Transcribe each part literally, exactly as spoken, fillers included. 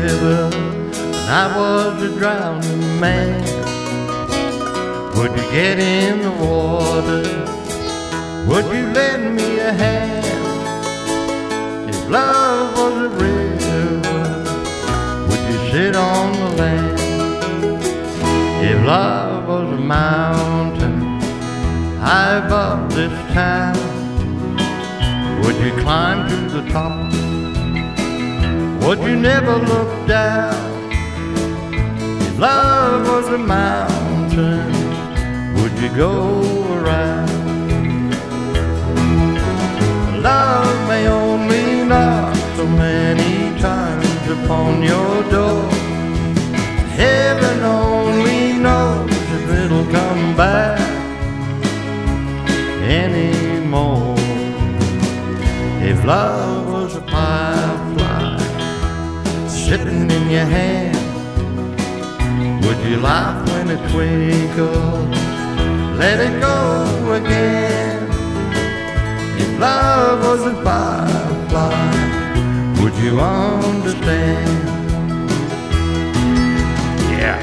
river and I was a drowning man, would you get in the water? Would you lend me a hand? If love was a river, would you sit on the land? If love was a mountain high above this town, would you climb to the top? Would you never look down? If love was a mountain, would you go around? Love may only knock so many times upon your door. Heaven only knows if it'll come back anymore. If love was a firefly sitting in your hand, would you laugh when it twinkles? Let it go again. If love was a firefly, would you understand? Yeah.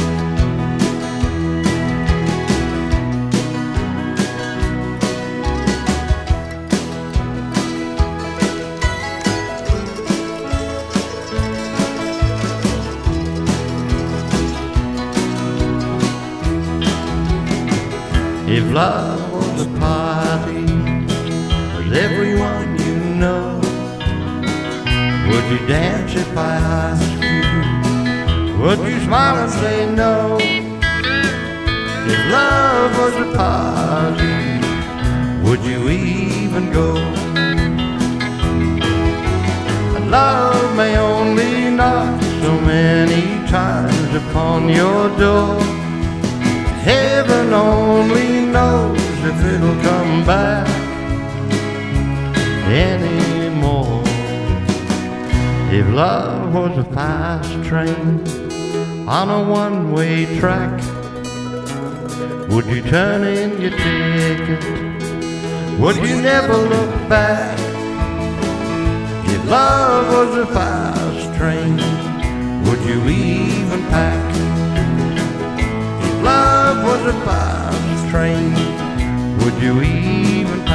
If love was a party with everyone you know, would you dance if I asked you? Would you smile and say no? If love was a party, would you even go? And love may only knock so many times upon your door. Heaven only knows if it'll come back anymore. If love was a fast train on a one-way track, would you turn in your ticket? Would you never look back? If love was a fast train, would you even pack? If love was a fast train, would you even